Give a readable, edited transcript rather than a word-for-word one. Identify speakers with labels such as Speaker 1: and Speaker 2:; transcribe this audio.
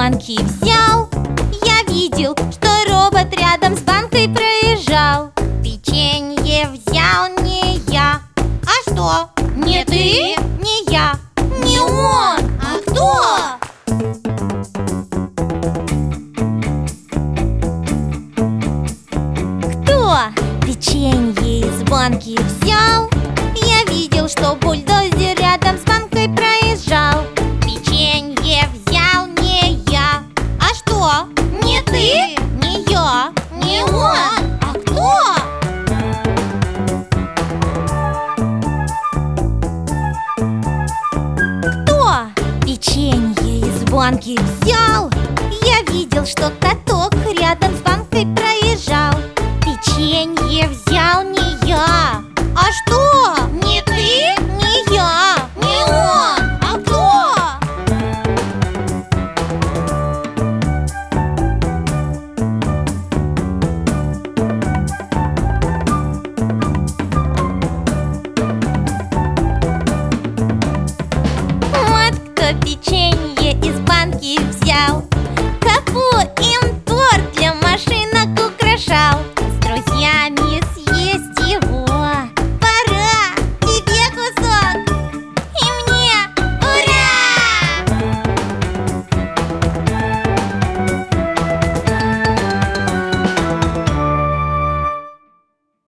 Speaker 1: банки взял. Я видел, что робот рядом с банкой проезжал. Печенье взял не я. А что? Не ты? Не я. Не он. А кто? Кто печенье из банки взял? Я видел, что бульдозер рядом с банкой проезжал. Печенье взял не я. А что? Не ты? Не я. Не он. А кто? Кто печенье из банки взял? Я видел, что каток рядом с